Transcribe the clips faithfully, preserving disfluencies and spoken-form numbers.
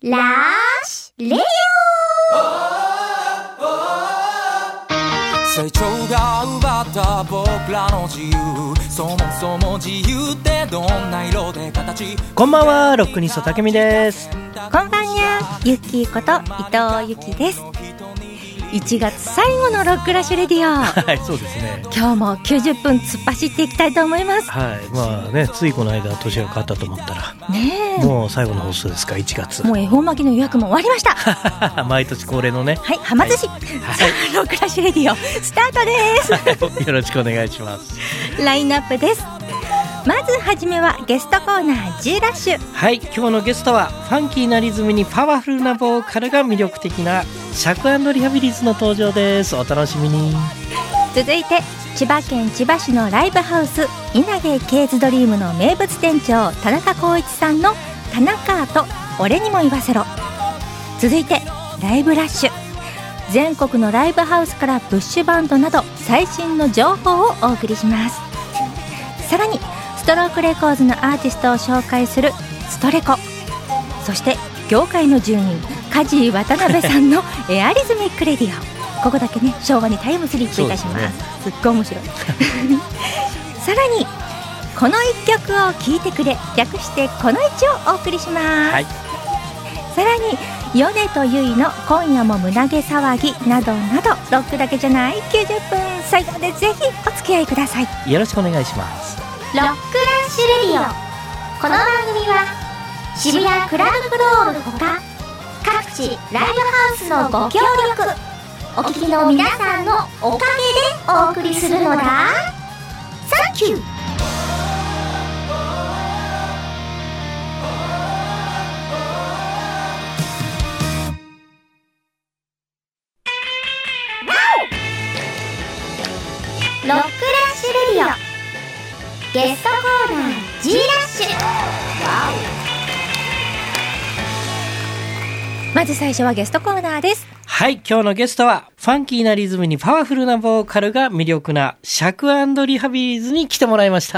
ラッシュレディオ。成長が奪った僕らの自由、そもそも自由ってどんな色で形。 こんばんは、ロックニストたけみです。 こんばんにゃ、ゆっきーこと伊藤ゆきです。いちがつ最後のロックラッシュレディオ。 はい、そうですね。 今日もきゅうじゅっぷん突っ走っていきたいと思います。 はい、まあね、ついこの間年が変わったと思ったらねえ、 もう最後の放送ですか。いちがつもう恵方巻きの予約も終わりました毎年恒例のね、 はい、はま寿司、はい、さあロックラッシュレディオスタートですよろしくお願いします。 ラインナップです。まずはじめはゲストコーナー G ラッシュ。 はい、今日のゲストはファンキーなリズムにパワフルなボーカルが魅力的なシャク&リハビリーズの登場です。お楽しみに。 続いて千葉県千葉市のライブハウス稲毛ケーズドリームの名物店長田中光一さんの田中アート俺にも言わせろ。続いてライブラッシュ、全国のライブハウスからプッシュバンドなど最新の情報をお送りします。さらにストロークレコーズのアーティストを紹介するストレコ、そして業界の住人梶井渡辺さんのエアリズミックレディオ。ここだけね、昭和にタイムスリップいたします。すっごい面白いさらにこの一曲を聴いてくれ、略してこの一をお送りします、はい、さらに米とゆいの今夜も胸毛騒ぎなどなどロックだけじゃないきゅうじゅっぷん、最後までぜひお付き合いください。 よろしくお願いします。 ロックラッシュレディオ。この番組は渋谷クラブクロールほか各地ライブハウスのご協力、お聞きの皆さんのおかげでお送りするのだ。サンキュー。ロックラッシュレディオゲストコーナー G ラッシュ。 まず最初はゲストコーナーです。 はい、今日のゲストはファンキーなリズムにパワフルなボーカルが魅力なシャク&リハビリーズに来てもらいました。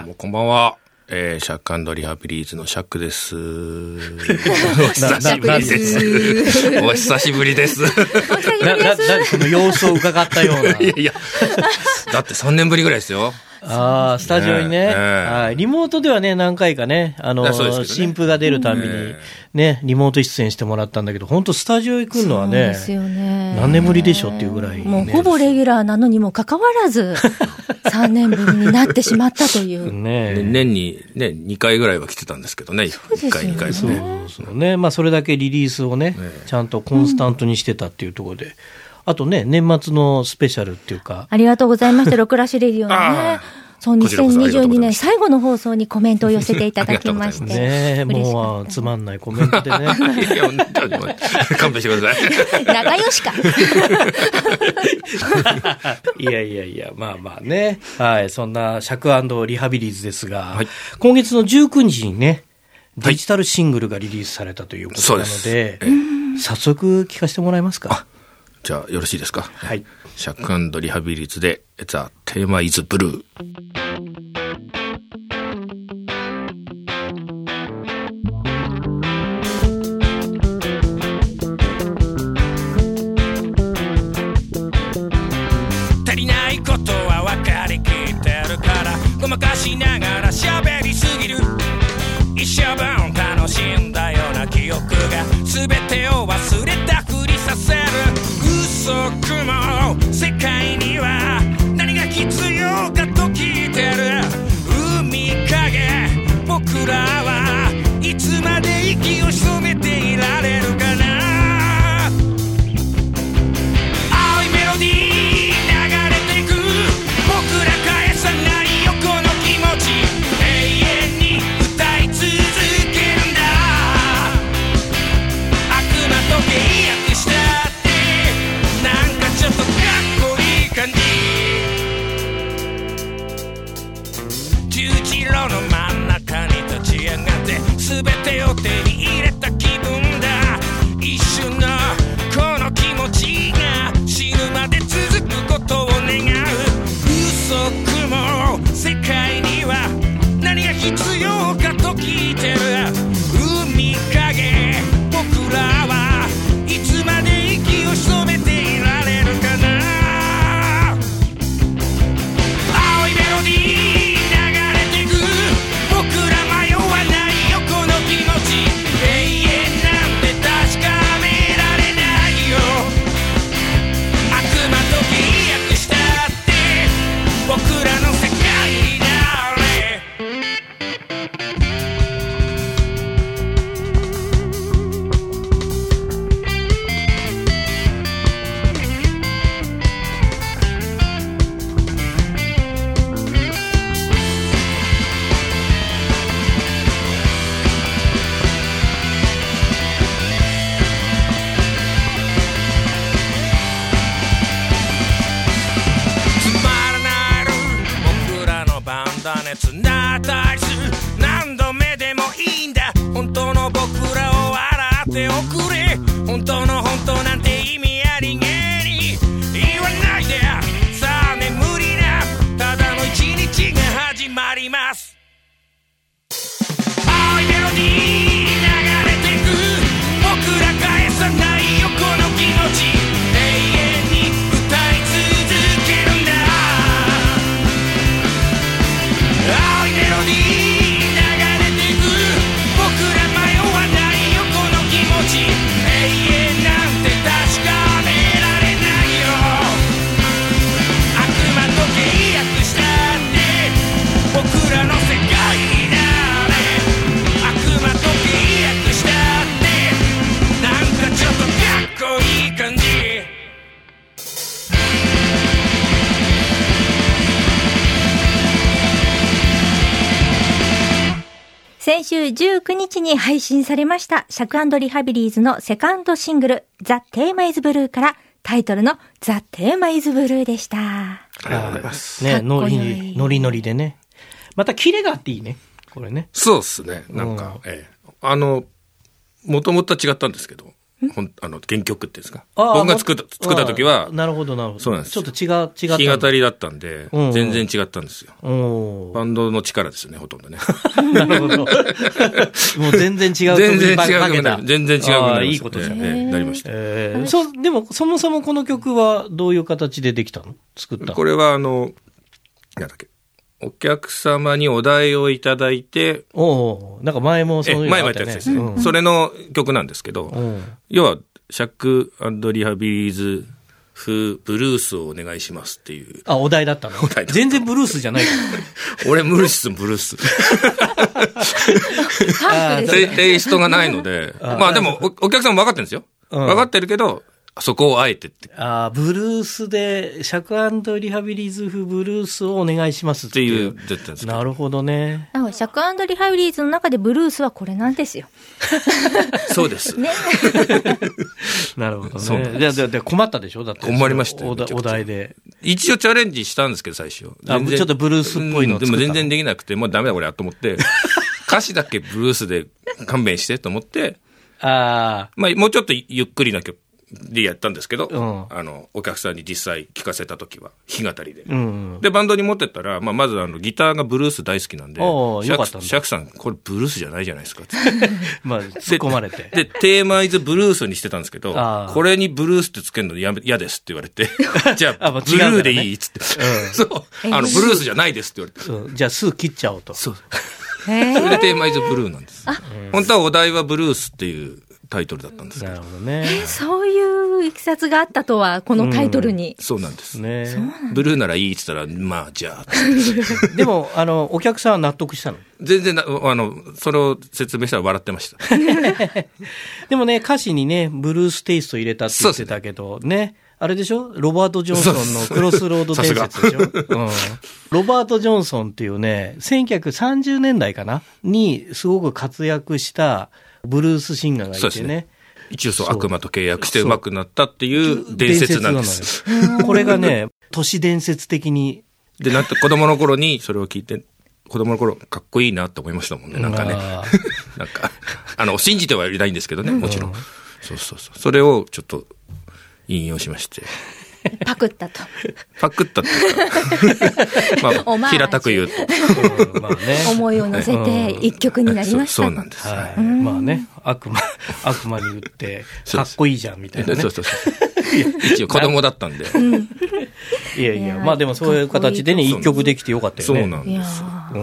もうこんばんは、えー、シャック&リハビリーズのシャックです。お久しぶりです。お久しぶりです。 な、な、な、その様子を伺ったような。 いやいや、だってさんねんぶりぐらいですよ。 ああ、スタジオにね、ね、はい、リモートではね、何回かね、あの、ね、新譜が出るたびにね、リモート出演してもらったんだけど、本当スタジオ行くのはね、 そうですよね、 何年ぶりでしょっていうぐらい、ね、 もうほぼレギュラーなのにもかかわらずさんねんぶりになってしまったというね、年にねにかいぐらいは来てたんですけどね。 そうですよね、いっかいにかいもね、そうそうね、まあそれだけリリースをね、ね、ちゃんとコンスタントにしてたっていうところで、うん、あとね、年末のスペシャルっていうか、 ありがとうございました。ロクラシレディオのね、そうにせんにじゅうにねん最後の放送にコメントを寄せていただきましてね、もうつまんないコメントでねいや勘弁してください。 仲良しかいやいやいや、まあまあね、はい、そんなシャク&リハビリーズですが、はい、今月のじゅうくにちにねデジタルシングルがリリースされたということなので、はい、え早速聞かせてもらえますか。 じゃあよろしいですか。 はい、 シャック&リハビリーズでザ・テーマイズブルー。 足りないことは分かりきってるからごまかしながら喋りすぎる。一生分楽しんだような記憶が全てを忘れたふりさせる。嘘くも世界には何が必要かと聞いてる。海影僕らはいつまで息を潜めていられるかな。青いメロディー流れていく僕ら返さないよこの気持ち。永遠に歌い続けるんだ。悪魔と契約したちょっとかっこいい感じ。十字路の真ん中に立ち上がって全てを手に入れた気分だ。一瞬のこの気持ちが死ぬまで続くことを願う。嘘くも世界には何が必要かと聞いてる。海影っておくれ。本当の本当なんて意味ありげに言わないで。さあ眠りな、ただの一日が始まります。青いメロディー流れてく、僕ら返さないよこの気持ち。永遠に歌い続けるんだ。青いメロディー先週じゅうくにちに配信されましたシャク&リハビリーズのセカンドシングルザ・テーマイズブルーからタイトルのザ・テーマイズブルーでした。 ありがとうございます。 ね、ノリノリノリでね。またキレがあっていいね。これね。 そうっすね。なんか、うん、ええ、あの、もともと違ったんですけど、ほんあの原曲っていうんですか。僕が作った作った時は、 なるほどなるほど。そうなんです。ちょっと違う違った。 弾き語りだったんで、うん、全然違ったんですよ。うん、バンドの力ですよね、ほとんどね。 なるほど。もう全然違う。 全然違う。全然違う。 あ、いいことですね。 なりました。 えー、そでもそもそもこの曲はどういう形でできたの？作ったの？ これはあのなんだっけ。お客様にお題をいただいて、 おうなんか前もそういうの、ね、 前もやったやつですね、うん。それの曲なんですけど、うん、要はシャック&リハビリーズ風ブルースをお願いしますっていう。 あ、お題だったの？お題だった。全然ブルースじゃないから。 俺無理っす、ブルース。テイストがないので、あまあでも お, お客さんも分かってるんですよ。うん、分かってるけど、そこをあえてって。 ああ、ブルースで、シャク&リハビリーズ風ブルースをお願いしますっていう。 っていう、ですなるほどね。 シャク&リハビリーズの中でブルースはこれなんですよ。 そうです。ね。 なるほどね。で、で、で困ったでしょだって。 困りましたよ。 お, お題で。 一応チャレンジしたんですけど、最初。 あ、ちょっとブルースっぽいのを作った、うん、 でも全然できなくて、もうダメだこれやと思って、歌詞だけブルースで勘弁してと思って、ああ。まあ、もうちょっとゆっくりな曲。でやったんですけど、うん、あのお客さんに実際聴かせた時は弾き語りで、うんうん、でバンドに持ってったら、まあ、まずあのギターがブルース大好きなんで、シャクさんこれブルースじゃないじゃないですかってまあ突っ込まれてでテーマイズブルースにしてたんですけど、これにブルースってつけるの嫌ですって言われてじゃああ、まあブルーでいいっつって、うん、そうあのブルースじゃないですって言われて、 うん、じゃあ数切っちゃおうと。 そうそれでテーマイズブルーなんです。本当はお題はブルースっていうタイトルだったんですけど。 なるほどね。 えー、そういういきさつがあったとは、このタイトルに。 うん、そうなんです。ね。ブルーならいいって言ったら、まあ、じゃあ。でも、あの、お客さんは納得したの？ 全然な、あの、それを説明したら笑ってました。 でもね、歌詞にね、ブルーステイスト入れたって言ってたけど、ね。ねあれでしょロバート・ジョンソンのクロスロード伝説でしょ、うん、ロバート・ジョンソンっていうね、せんきゅうひゃくさんじゅうねんだいかなにすごく活躍したブルースシンガーがいて ね, そうですね。 一応そう悪魔と契約して上手くなったっていう伝説なんです。 これがね、都市伝説的に。 で、なんて子供の頃にそれを聞いて、子供の頃かっこいいなって思いましたもんね。なんかね。なんか、あの、信じてはいないんですけどね、もちろん。うん、そうそうそう。それをちょっと引用しまして。 パクったと。 パクったっていうか、まあ、平たく言うと。 まあね、思いを乗せて一曲になりました。 そう、そうなんです。 はい、まあね、悪魔、悪魔に言って、かっこいいじゃんみたいなね。そうそうそう。 一応子供だったんで。 いやいや、まあでもそういう形でね、一曲できてよかったよね。 そうなんです。 うん、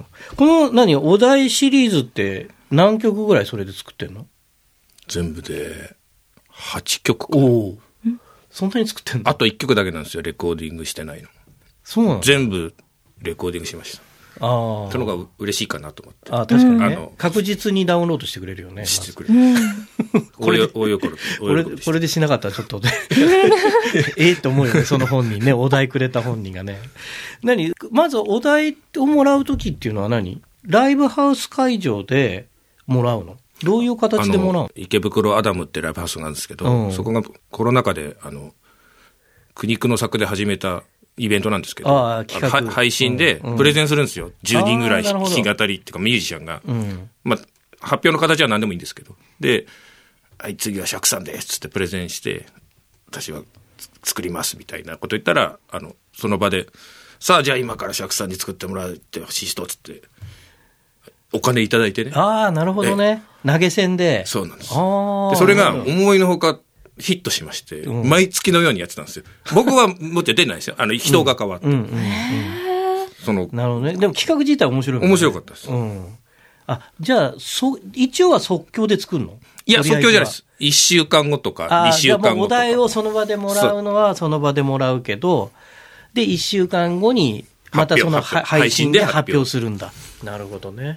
この何、お題シリーズって何曲ぐらいそれで作ってんの？ 全部ではちきょくか。 おー。そんなに作ってんの？ あといっきょくだけなんですよ、レコーディングしてないの。 そうなの？ 全部レコーディングしました。ああ。その方が嬉しいかなと思って。 ああ、確かにね。あの確実にダウンロードしてくれるよね。 してくれる。うん、これ、大喜び。 これ、これでしなかったらちょっと、ええと思うよね、その本人ね、お題くれた本人がね。何まずお題をもらうときっていうのは何？ライブハウス会場でもらうの？どういう形でもらうの？ 池袋アダムってライブハウスなんですけど、うん、そこがコロナ禍で、あの、苦肉の策で始めたイベントなんですけど、あああの配信でプレゼンするんですよ。うん、じゅうにんぐらい弾き語りっていうかミュージシャンが。うん、まあ、発表の形は何でもいいんですけど。で、 はい次は釈さんですってプレゼンして私は作りますみたいなこと言ったらあのその場でさあじゃあ今から釈さんに作ってもらってほしい人っつってお金いただいてね。 ああなるほどね。投げ銭で。 そうなんです。あでそれが思いのほかヒットしまして、うん、毎月のようにやってたんですよ。僕はもちろん出ないですよ。あの人が変わって、うんうんうんうん、そのなるほどね。でも企画自体面白いもんね。 面白かったです。 うん、あじゃあそ一応は即興で作るの？ いや即興じゃないです。いっしゅうかんごとかにしゅうかんごとか。お題をその場でもらうのはその場でもらうけど、でいっしゅうかんごにまたその配信で発表するんだ。なるほどね。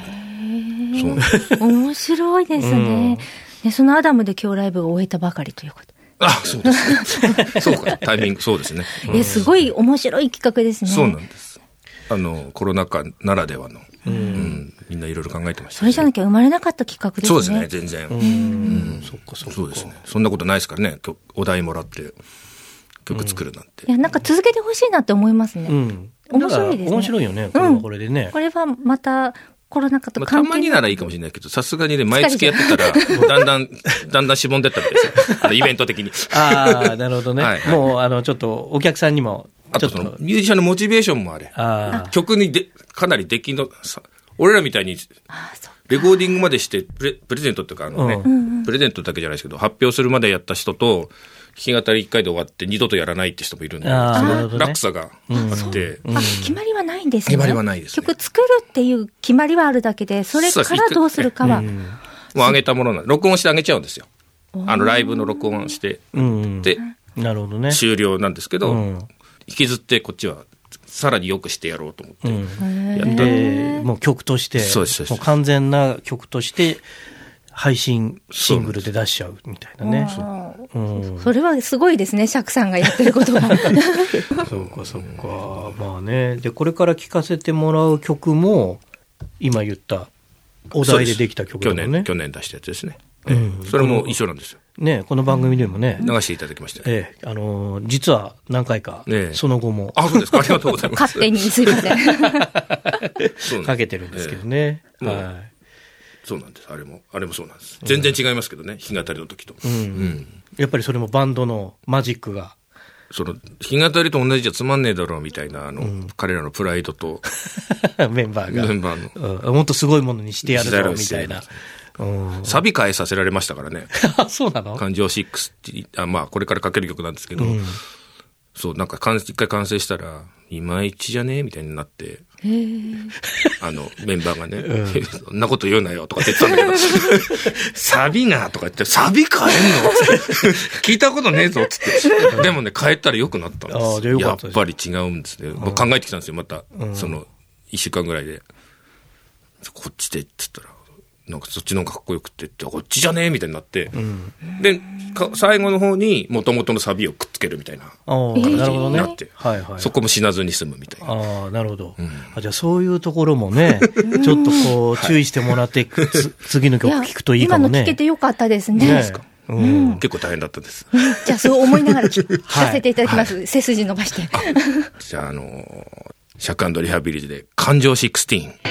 そう面白いですね、うん、でそのアダムで今日ライブを終えたばかりということ。 あそうですねそうかタイミングそうですね、 うん、すごい面白い企画ですね。 そうなんです。あのコロナ禍ならではの、うんうん、みんないろいろ考えてました、ね、 それじゃなきゃ生まれなかった企画ですね。 そうですね全然。うん、 うん、そっかそっか。 そうですね。そんなことないですからね。お題もらって曲作るなんて、 うん、いやなんか続けてほしいなって思いますね、うん、面白いですね。 面白いよねこれはこれでね、うん、 これはまたコロナ禍と関係ない、 まあ、たまにならいいかもしれないけどさすがにね毎月やってたらだんだんだんだんしぼんでったみたいですよあのイベント的に。 ああなるほどね、はいはい、もうあのちょっとお客さんにもあとそのミュージシャンのモチベーションもあれあ曲にでかなり出来のさ俺らみたいにレコーディングまでしてプレ、プレゼントっていうかあのね、うん、プレゼントだけじゃないですけど発表するまでやった人と弾き語りいっかいで終わって二度とやらないって人もいるんで、その落差があって、 うん、あ決まりはないんですね。 決まりはないですね。 曲作るっていう決まりはあるだけで、それからどうするかは、うん、 もう上げたものなんで録音して上げちゃうんですよ。あのライブの録音して、うん、で、 なるほどね、 終了なんですけど、うん、引きずってこっちはさらに良くしてやろうと思ってやった、うん、 でもう曲としてそうですそうです、 もう完全な曲として配信シングルで出しちゃうみたいなね。 そ, うん、それはすごいですね、釈さんがやってることがそうかそうか。まあね、でこれから聴かせてもらう曲も今言ったお題でできた曲だもんね。 去年去年出したやつですね、うん、それも一緒なんですよね。この番組でもね、 流していただきました、 ええ、あのー、実は何回か、ね、その後もあそうですか、ありがとうございます勝手にすいませんかけてるんですけどね、ええ、はい、 そうなんです。あれもあれもそうなんです。全然違いますけどね、弾き語りの時と、うんうん、 やっぱりそれもバンドのマジックがその弾き語りと同じじゃつまんねえだろうみたいなあの、うん、彼らのプライドとメンバーがメンバーの、 うん、もっとすごいものにしてやるぞみたいな、うん、 サビ変えさせられましたからねそうなの。 感情ろくってあ、まあ、これからかける曲なんですけど、うん、そうなんか一回完成したらいまいちじゃねえみたいになってあのメンバーがね、うん、そんなこと言うなよとかって言ってたんだけどサビがとか言ってサビ変えんの聞いたことねえぞっつってでもね変えたら良くなったんです。やっぱり違うんですね、うん、考えてきたんですよまた、うん、そのいっしゅうかんぐらいでこっちでって言ったらなんかそっちの方がかっこよくてってこっちじゃねえみたいになって、うん、で最後の方に元々のサビをくっつけるみたいな感じになって、ね、はいはい、そこも死なずに済むみたいな。 ああなるほど、うん、あじゃあそういうところもねちょっとこう注意してもらって次の曲聴くといいかもね。 今の聴けてよかったですね。 ねうんうん、結構大変だったです。 じゃあそう思いながら聞かせていただきます、はいはい、背筋伸ばしてじゃああのー、釈&リハビリティで感情じゅうろく。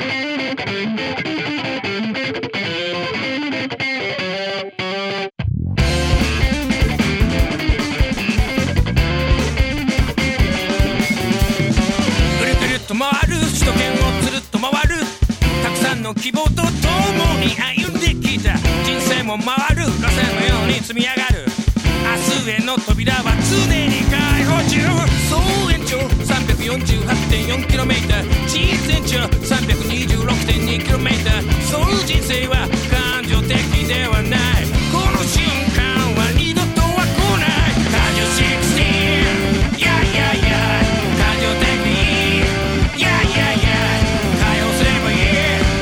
希望とともに歩んできた人生も回る路線のように積み上がる明日への扉は常に開放中。総延長 さんびゃくよんじゅうはちてんよんキロメートル 地全長 さんびゃくにじゅうろくてんにキロメートル そう人生は感情的ではない。この瞬間は二度とは来ない。感情じゅうろく、いやいやいや感情的、いやいやいや解放すればいい。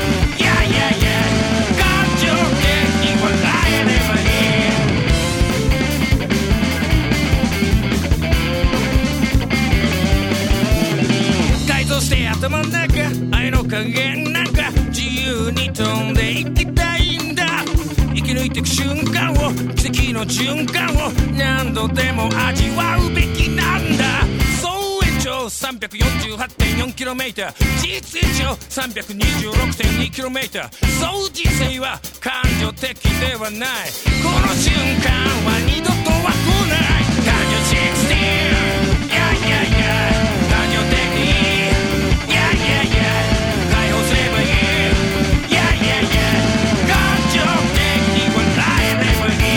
頭の中愛の加減なんか自由に飛んでいきたいんだ。生き抜いていく瞬間を奇跡の循環を何度でも味わうべきなんだ。総延長上 さんびゃくよんじゅうはちてんよんキロメートル 実上 さんびゃくにじゅうろくてんにキロメートル 相似性は感情的ではない。この瞬間は二度とは来ない。感情じゅうろく、いやいやいや感情的にいやいやいや解放すればいい。いやいやいや感情的に笑えればいい。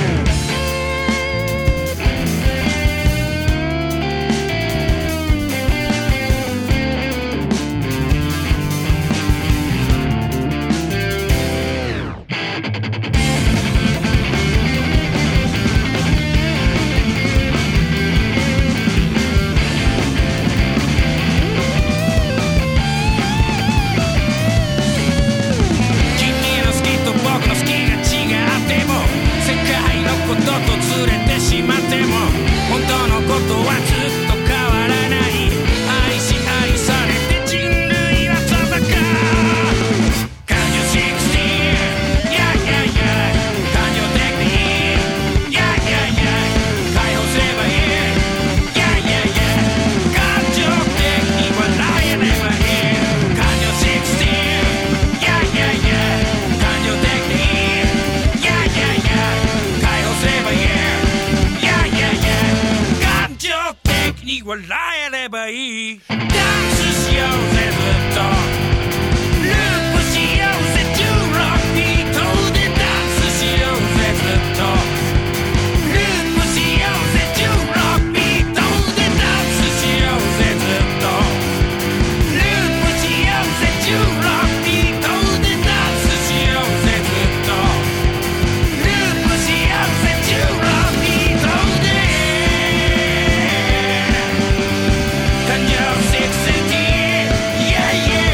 こととずれてしまっても本当のことはずっと変わらない。愛し愛されて人類は戦う。感情じゅうろく、いやいやいや感情的にいやいやいや解放すればいい。いやいやいや感情的に笑えればいい。感情じゅうろく、いやいやいや感情的にいやいやいやすればいい。いやいやいや感情的に笑えればいい。ダンスしようぜずっとループしようぜじゅうろくビートでダンスしようぜずっとループしようぜじゅうろくビートでダンスしようぜずっとループしようぜじゅうろくビートでダンスしようぜずっとループしようぜじゅうろくビートで感情セクシティ Yeah yeah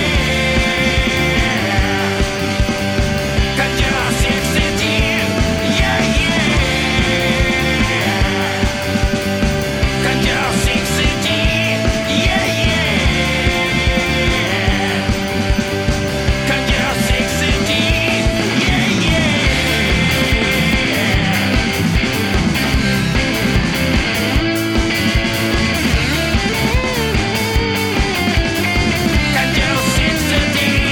感情セクシティ Yeah yeah 感情セクシティ Yeah yeah 感情セクシティ Yeah yeah感情セクシティ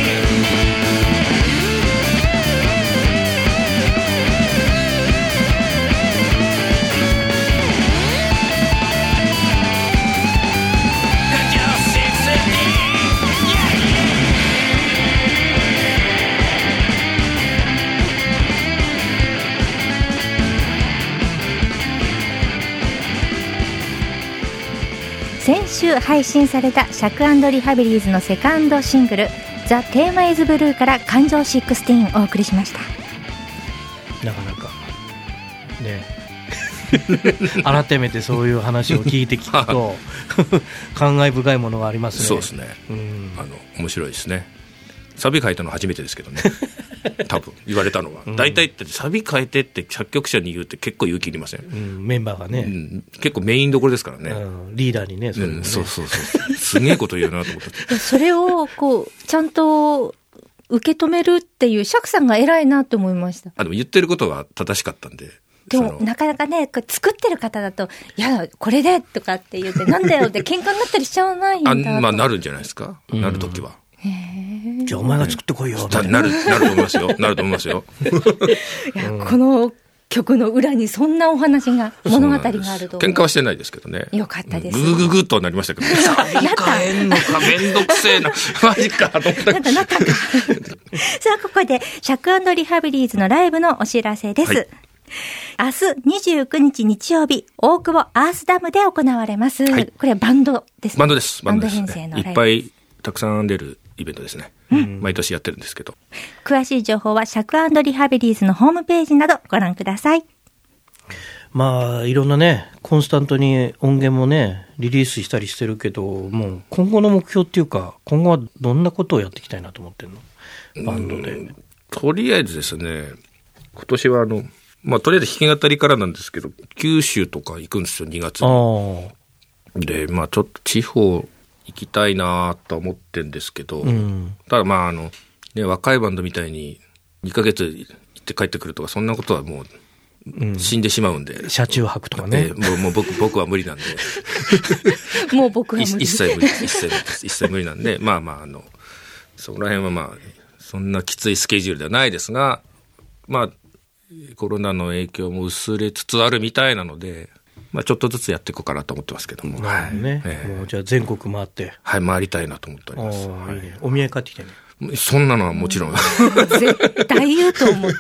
感情セクシティ Yeah yeah 先週配信されたシャク&リハビリーズのセカンドシングル「ザ・テーマイズブルーから感情じゅうろくをお送りしました。 なかなかね改めてそういう話を聞いて聞くと感慨深いものがありますね。 そうですね、うん、あの面白いですね。サビ書いたの初めてですけどね多分言われたのは、うん、大体ってサビ書いてって作曲者に言うって結構勇気いりません、うん、 メンバーがね、うん、 結構メインどころですからね、 うん、リーダーにね、それもね、 うん、そうそうそうすげえこと言うなと思ってそれをこうちゃんと受け止めるっていう釈さんが偉いなって思いました。 あでも言ってることは正しかったんで。 でもなかなかね作ってる方だといやこれでとかって言ってなんだよって喧嘩になったりしちゃわないんだと。 あまあなるんじゃないですか、うん、なるときは。 へじゃあお前が作ってこいよ。 なるなると思いますよ。なると思いますよ。 いや、うん、この曲の裏にそんなお話が物語があると。 喧嘩はしてないですけどね。 よかったです。 ググググっとなりましたけど、ね。サビ変えんのかめんどくせえな。マジかと思った。 なんかなったか。さあここでシャク&リハビリーズのライブのお知らせです。はい、明日にじゅうくにち日曜日、大久保アースダムで行われます。はい、これはバンドですね。 バンドです。 バンド編成のライブ。 いっぱいたくさん出るイベントですね。うん、毎年やってるんですけど。 詳しい情報はシャク&リハビリーズのホームページなどご覧ください。 まあいろんなねコンスタントに音源もねリリースしたりしてるけど、もう今後の目標っていうか今後はどんなことをやっていきたいなと思ってるのバンドで。 とりあえずですね、今年はあのまあとりあえず弾き語りからなんですけど九州とか行くんですよにがつに。でまあちょっと地方行きたいなと思ってるんですけど、うん、ただまああの、ね、若いバンドみたいににかげつ行って帰ってくるとかそんなことはもううん、死んでしまうんで。 車中泊とかね。 えー、もうもう僕僕は無理なんで。 もう僕は無理。 一切無理一切無理一切無理なんで、まあまああのその辺はまあそんなきついスケジュールではないですが、まあコロナの影響も薄れつつあるみたいなので。まあ、ちょっとずつやっていこうかなと思ってますけども。 なるほどね。えー、もうじゃあ全国回って。 はい、回りたいなと思っております。 はい、いいね。お土産買ってきてね。 そんなのはもちろん。 絶対言うと思った。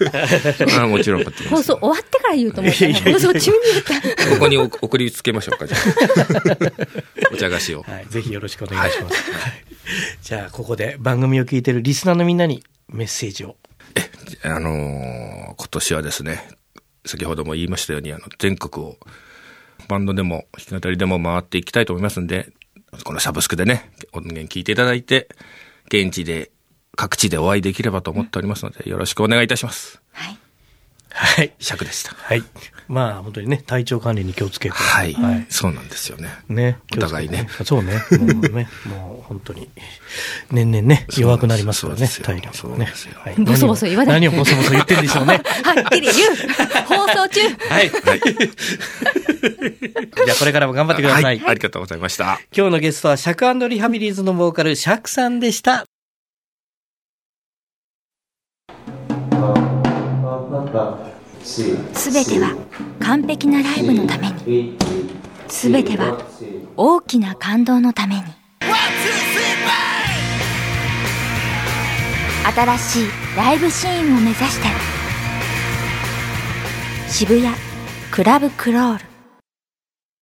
あもちろん買ってきます。 放送終わってから言うと思った。放送中に言った。 ここに送りつけましょうか、じゃあ。お茶菓子を。 はい。ぜひよろしくお願いします。はい、じゃあ、ここで番組を聞いているリスナーのみんなにメッセージを。 え、あのー、今年はですね、先ほども言いましたように、あの、全国を、バンドでも弾き語りでも回っていきたいと思いますんで、このサブスクでね、音源聞いていただいて、現地で、各地でお会いできればと思っておりますので、よろしくお願いいたします。 はい。 はい。 尺でした。 はい。まあ、本当にね、体調管理に気をつけて。 はい。はい、そうなんですよね。 ね。 お互いね。 そうね。もうね、もう本当に、年々ね、弱くなりますからね、体力がね。 はい。ボソボソ言わない。 何をボソボソ言ってんでしょうね。 はっきり言う。放送中。 はい。はい。じゃあ、これからも頑張ってください。はい。 ありがとうございました。 今日のゲストは、シャク&リハビリーズのボーカル、シャクさんでした。 すべては完璧なライブのために、すべては大きな感動のために。新しいライブシーンを目指して、渋谷クラブクロール。